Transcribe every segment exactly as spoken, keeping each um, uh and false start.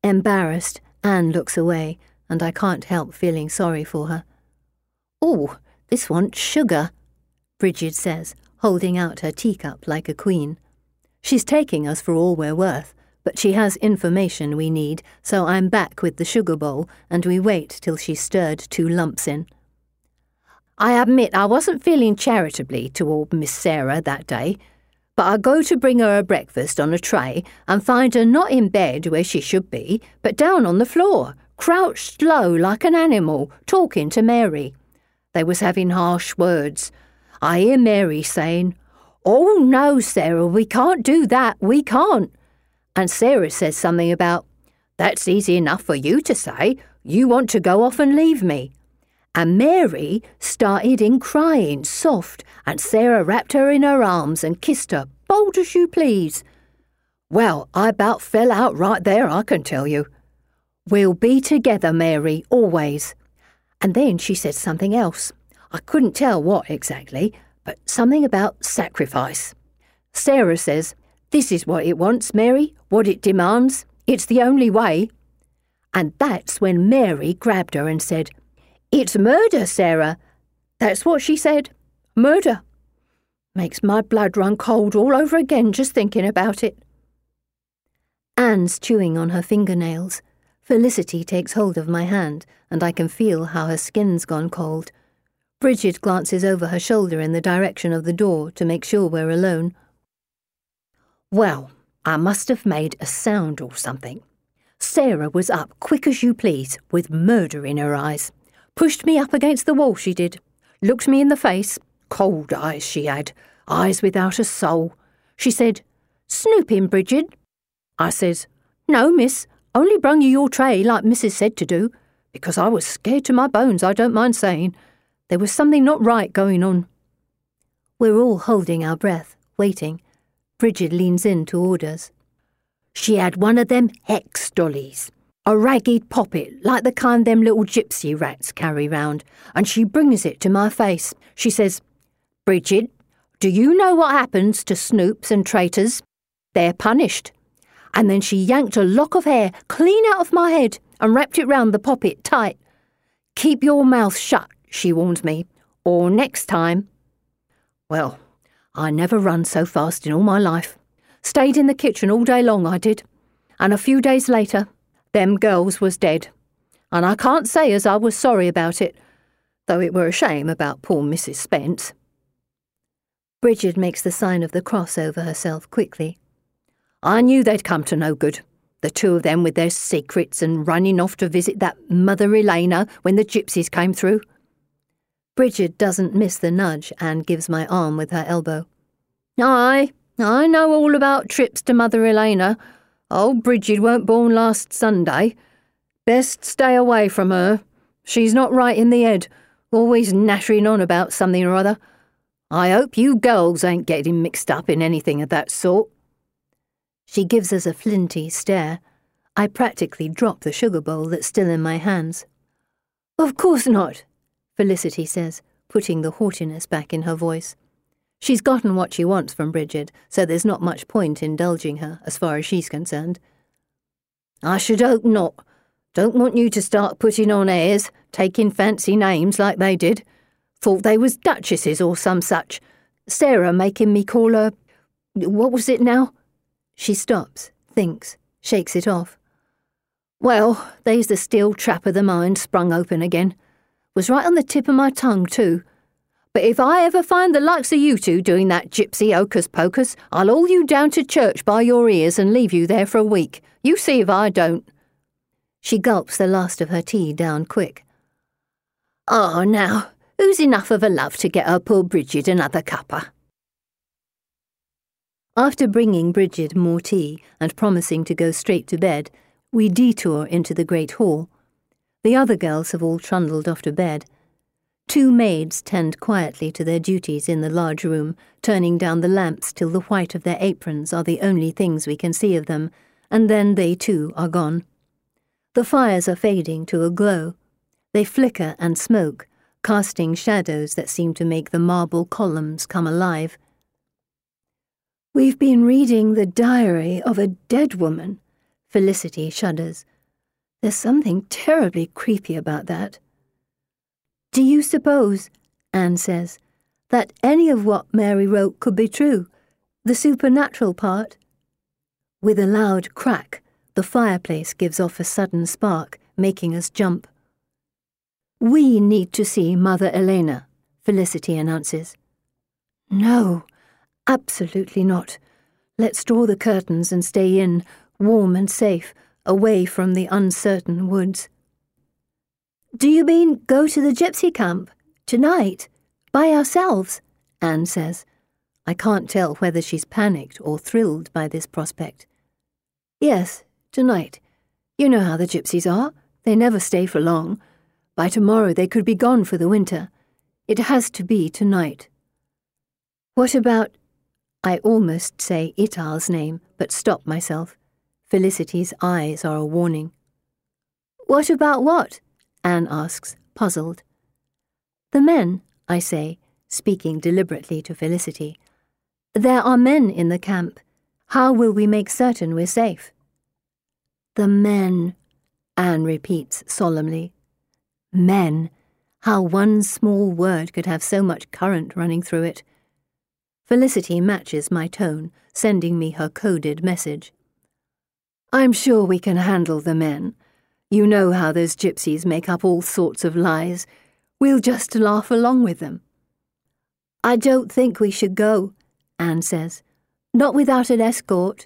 Embarrassed, Anne looks away, and I can't help feeling sorry for her. "Oh, this wants sugar," Bridget says, holding out her teacup like a queen. She's taking us for all we're worth, but she has information we need, so I'm back with the sugar bowl, and we wait till she's stirred two lumps in. I admit I wasn't feeling charitably toward Miss Sarah that day, but I go to bring her her breakfast on a tray and find her not in bed where she should be, but down on the floor, crouched low like an animal, talking to Mary. They was having harsh words. I hear Mary saying, "Oh no, Sarah, we can't do that, we can't." And Sarah says something about, "That's easy enough for you to say, you want to go off and leave me." And Mary started in crying, soft, and Sarah wrapped her in her arms and kissed her, bold as you please. Well, I about fell out right there, I can tell you. "We'll be together, Mary, always." And then she said something else. I couldn't tell what exactly, but something about sacrifice. Sarah says, "This is what it wants, Mary, what it demands. It's the only way." And that's when Mary grabbed her and said, "It's murder, Sarah." That's what she said. Murder. Makes my blood run cold all over again just thinking about it. Anne's chewing on her fingernails. Felicity takes hold of my hand, and I can feel how her skin's gone cold. Bridget glances over her shoulder in the direction of the door to make sure we're alone. Well, I must have made a sound or something. Sarah was up quick as you please, with murder in her eyes. Pushed me up against the wall, she did. Looked me in the face. Cold eyes she had, eyes without a soul. She said, "Snooping, Bridget." I says, "No, miss, only brung you your tray like missus said to do," because I was scared to my bones, I don't mind saying. There was something not right going on. We're all holding our breath, waiting. Bridget leans in toward us. "She had one of them hex dollies, a ragged poppet like the kind them little gypsy rats carry round, and she brings it to my face. She says, 'Bridget, do you know what happens to snoops and traitors? They're punished.' And then she yanked a lock of hair clean out of my head and wrapped it round the poppet tight. 'Keep your mouth shut,' she warned me, 'or next time.' Well, I never run so fast in all my life. Stayed in the kitchen all day long, I did. And a few days later, them girls was dead. And I can't say as I was sorry about it, though it were a shame about poor Missus Spence." Bridget makes the sign of the cross over herself quickly. "I knew they'd come to no good, the two of them with their secrets and running off to visit that Mother Elena when the gypsies came through." Bridget doesn't miss the nudge and gives my arm with her elbow. "Aye, I know all about trips to Mother Elena. Old Bridget weren't born last Sunday. Best stay away from her. She's not right in the head, always nattering on about something or other. I hope you girls ain't getting mixed up in anything of that sort." She gives us a flinty stare. I practically drop the sugar bowl that's still in my hands. "Of course not," Felicity says, putting the haughtiness back in her voice. She's gotten what she wants from Bridget, so there's not much point indulging her, as far as she's concerned. "I should hope not. Don't want you to start putting on airs, taking fancy names like they did. Thought they was duchesses or some such. Sarah making me call her... what was it now?" She stops, thinks, shakes it off. "Well, there's the steel trap of the mind sprung open again. Was right on the tip of my tongue, too. But if I ever find the likes of you two doing that gypsy hocus-pocus, I'll haul you down to church by your ears and leave you there for a week. You see if I don't." She gulps the last of her tea down quick. "Oh, now, who's enough of a love to get her poor Bridget another cuppa?" After bringing Bridget more tea and promising to go straight to bed, we detour into the great hall. The other girls have all trundled off to bed. Two maids tend quietly to their duties in the large room, turning down the lamps till the white of their aprons are the only things we can see of them, and then they too are gone. The fires are fading to a glow. They flicker and smoke, casting shadows that seem to make the marble columns come alive. "We've been reading the diary of a dead woman," Felicity shudders, There's something terribly creepy about that. Do you suppose, Anne says, that any of what Mary wrote could be true, the supernatural part? With a loud crack, the fireplace gives off a sudden spark, making us jump. We need to see Mother Elena, Felicity announces. No, absolutely not. Let's draw the curtains and stay in, warm and safe, away from the uncertain woods. Do you mean go to the gypsy camp, tonight, by ourselves? Anne says. I can't tell whether she's panicked or thrilled by this prospect. Yes, tonight. You know how the gypsies are. They never stay for long. By tomorrow they could be gone for the winter. It has to be tonight. What about... I almost say Ital's name, but stop myself. Felicity's eyes are a warning. What about what? Anne asks, puzzled. The men, I say, speaking deliberately to Felicity. There are men in the camp. How will we make certain we're safe? The men, Anne repeats solemnly. Men. How one small word could have so much current running through it. Felicity matches my tone, sending me her coded message. I'm sure we can handle the men. You know how those gypsies make up all sorts of lies. We'll just laugh along with them. I don't think we should go, Anne says. Not without an escort.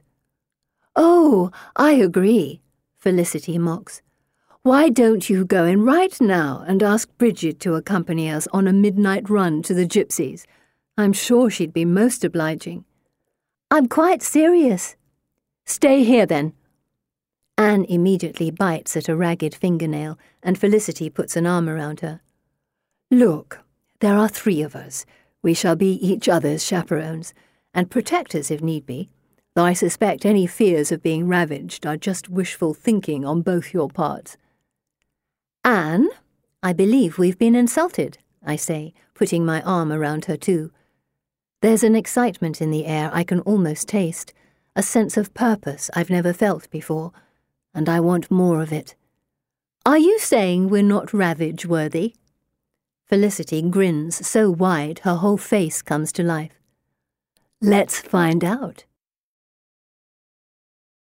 Oh, I agree, Felicity mocks. Why don't you go in right now and ask Bridget to accompany us on a midnight run to the gypsies? I'm sure she'd be most obliging. I'm quite serious. Stay here, then. Anne immediately bites at a ragged fingernail, and Felicity puts an arm around her. Look, there are three of us. We shall be each other's chaperones, and protectors if need be, though I suspect any fears of being ravaged are just wishful thinking on both your parts. Anne, I believe we've been insulted, I say, putting my arm around her too. There's an excitement in the air I can almost taste, a sense of purpose I've never felt before, and I want more of it. Are you saying we're not ravage-worthy? Felicity grins so wide her whole face comes to life. Let's find out.